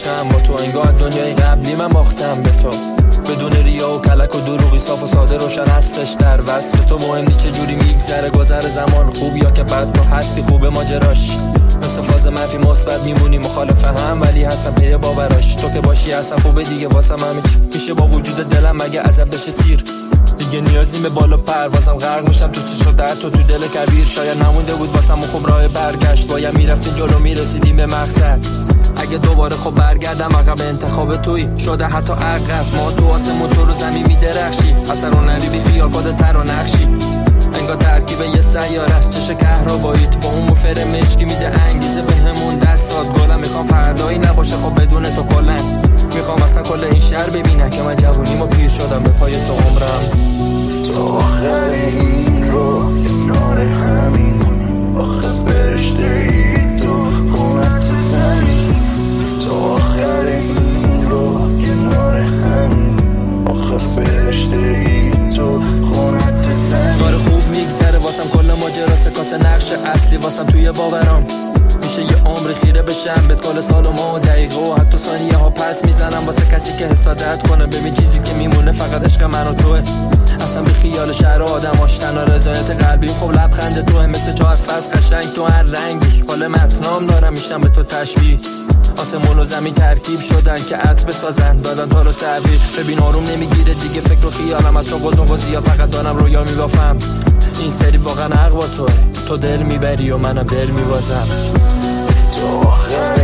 باختم با تو، انگار دنیای قبلی من باختم به تو. بدون ریا و کلک و دروغی، صاف و ساده روشن هستش در وصف تو. مهم نیست چجوری میگذره گذر زمان، خوب یا که بد تو هستی خوبه ماجراش. مثل فاز منفی مثبت میمونی مخالف هم، ولی هستم پی باوراش. تو که باشی هستم خوبه دیگه واسم همه چی میشه با وجود دلم مگه ازت بشه سیر. دیگه نیاز نیم به بالا پروازم، غرق میشم تو چشم درد تو دل کبیر. شاید نمونده بود واسم خوب راه برگشت، باید میرفتیم جلو میرسیدیم به مقصد. اگه دوباره خب برگردم عقب انتخاب توی شده حتی عقب. ما تو آسمون تو رو زمین میدرخشی، اصلا رو نری بی خیال خودت تر و نقشی. انگار ترکیب یه سیاره است، چش کهرباییت با اون موفر مشکی میده انگیزه بهمون دست داد. گلم میخوام فردایی نباشه خب بدون تو کلن. میخوام اصلا کل این شهر ببینه که من جوونیم و پیر شدم به پای تو عمرم. تو آخر این رو کنار همین، آخه فرشته ای تو خونت زمین. تو آخر این رو کنار همین، آخه فرشته ای تو خونت زمین. داره خوب میگذره واسم کل ماجرا، سکانس نقش اصلی واسم توی باورام. میشه یه عمر خیره بشم بهت کل سال و ماه و دقیقه و حتی ثانیه ها پس میزنم واسه کسی که حسادت کنه. ببین چیزی که میمونه فقط عشق من و توه، اصلا به خیال شهر آدم آشتنا. رضایت قلبی خب لبخند توه، مثل 4 فصل قشنگ تو هر رنگی. کل متنام دارم میشم به تو تشبیه، آسمون و زمین ترکیب شدن که عطر بسازن، دادن تا رو تعبیر. ببین آروم نمیگیره دیگه فکر و خیالم، از شوق و ذوق و زیاد فقط دارم رویا میبافم. این سری واقعا حق با توه، تو دل میبری و منم دل میبازم. تو آخر